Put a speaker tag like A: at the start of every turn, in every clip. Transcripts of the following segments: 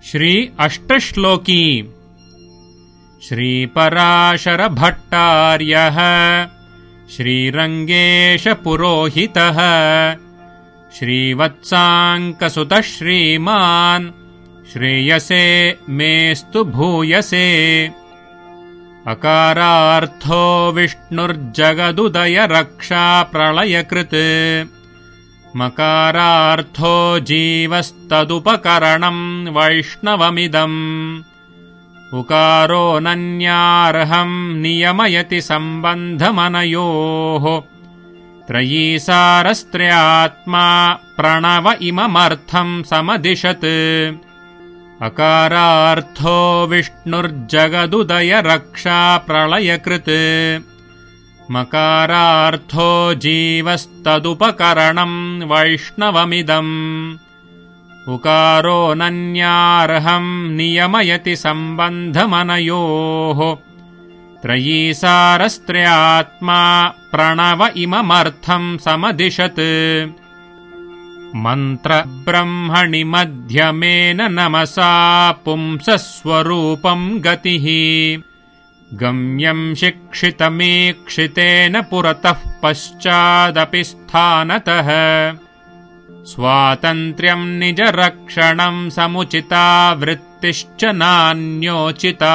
A: श्री अष्टश्लोकी। श्रीपराशरभट्टार्यः श्रीरङ्गेशपुरोहितः श्रीवत्साङ्कसुतः श्रीमान् श्रेयसे मेस्तु भूयसे। अकारार्थो विष्णुर्जगदुदयरक्षाप्रलयकृत् मकारार्थो जीवस्तदुपकरणम् वैष्णवमिदम्। उकारोऽनन्यार्हम् नियमयति सम्बन्धमनयोः त्रयीसारस्त्र्यात्मा प्रणव इममर्थम् समदिशत्। अकारार्थो विष्णुर्जगदुदयरक्षाप्रलयकृत् मकारार्थो जीवस्तदुपकरणम् वैष्णवमिदम्। उकारोऽनन्यार्हम् नियमयति सम्बन्धमनयोः त्रयीसारस्त्र्यात्मा प्रणव इममर्थम् समदिशत्। मन्त्रब्रह्मणि मध्यमेन नमसा पुंसस्वरूपम् गतिः गम्यम् शिक्षितमीक्षितेन पुरतः पश्चादपि स्थानतः। स्वातन्त्र्यम् निजरक्षणम् समुचिता वृत्तिश्च नान्योचिता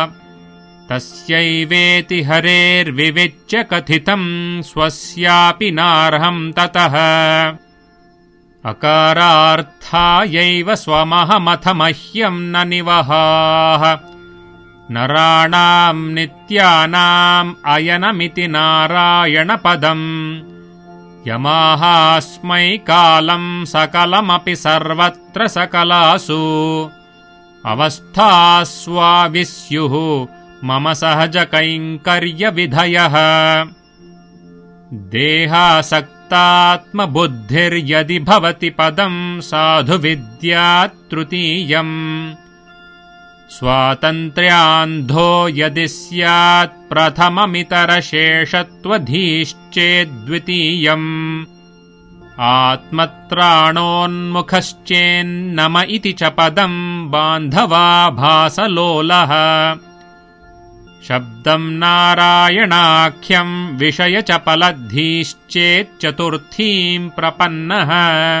A: तस्यैवेति हरेर्विविच्य कथितम् स्वस्यापि नार्हम् ततः। अकारार्थायैव स्वमहमथ मह्यम् न निवहाः नराणाम् नित्यानाम् अयनमिति नारायणपदम्। यमाहास्मै कालम् सकलमपि सर्वत्र सकलासु अवस्थास्वाविस्युः मम सहजकैङ्कर्यविधयः। देहासक्तात्मबुद्धिर्यदि भवति पदम् साधु विद्यात् तृतीयम्। स्वातन्त्र्यान्धो यदि स्यात् प्रथममितरशेषत्वधीश्चेद्द्वितीयम्। आत्मत्राणोन्मुखश्चेन्नम इति च पदम् बान्धवाभासलोलः। शब्दम् नारायणाख्यम् विषयचपलद्धीश्चेच्चतुर्थीम् प्रपन्नः।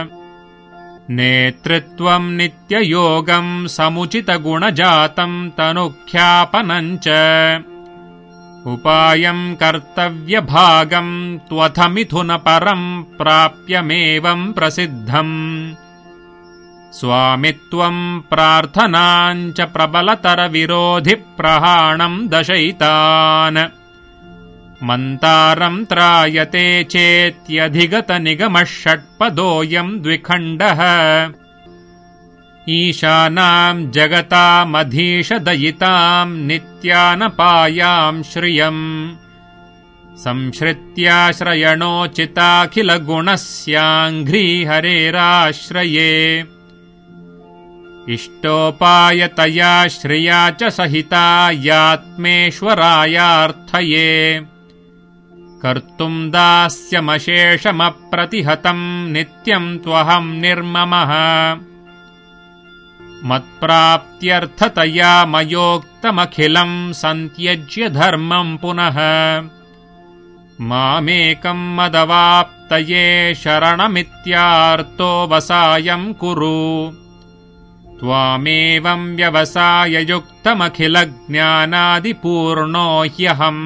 A: नेतृत्वम् नित्ययोगम् समुचितगुणजातम् तनुख्यापनम् च। उपायम् कर्तव्यभागम् त्वथ मिथुनपरम् प्राप्यमेवम् प्रसिद्धम्। स्वामित्वम् प्रार्थनाम् च प्रबलतरविरोधिप्रहाणम् दशयितान्। मन्तारम् त्रायते चेत्यधिगतनिगमः षट्पदोऽयम् द्विखण्डः। ईशानाम् जगतामधीशदयिताम् नित्यानपायाम् श्रियम्। संश्रित्याश्रयणोचिताखिलगुणस्याङ्घ्रीहरेराश्रये। इष्टोपायतया श्रिया च सहिता यात्मेश्वरायार्थये। कर्तुम् दास्यमशेषमप्रतिहतम् नित्यम् त्वहम् निर्ममः। मत्प्राप्त्यर्थतया मयोक्तमखिलम् सन्त्यज्य धर्मम् पुनः। मामेकम् मदवाप्तये शरणमित्यार्तो वसायम् कुरु। त्वामेवम् व्यवसाययुक्तमखिलज्ञानादिपूर्णो ह्यहम्।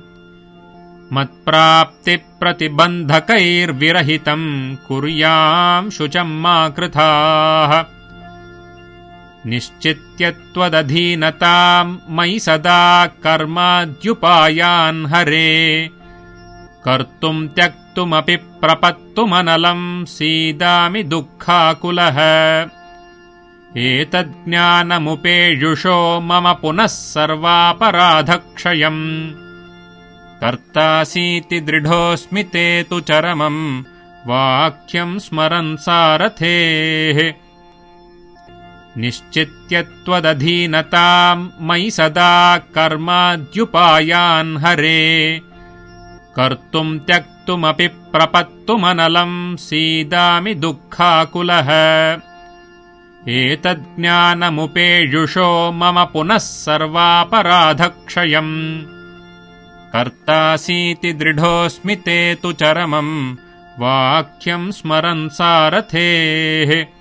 A: मत्प्राप्तिप्रतिबन्धकैर्विरहितम् कुर्याम् शुचम् मा कृथाः। निश्चित्यत्वदधीनताम् मयि सदा कर्माद्युपायान् हरे। कर्तुम् त्यक्तुमपि प्रपत्तुमनलम् सीदामि दुःखाकुलः। एतज्ज्ञानमुपेयुषो मम पुनः सर्वापराधक्षयम्। कर्तासीति दृढोऽस्मि ते तु चरमम् वाक्यम् स्मरन् सारथेः। निश्चित्यत्वदधीनताम् मयि सदा कर्माद्युपायान् हरे। कर्तुम् प्रपत्तुमनलम् सीदामि दुःखाकुलः। एतज्ज्ञानमुपेयुषो मम पुनः सर्वापराधक्षयम् कर्तासीति दृढोऽस्मि ते तु चरमम् वाक्यम् स्मरन् सारथेः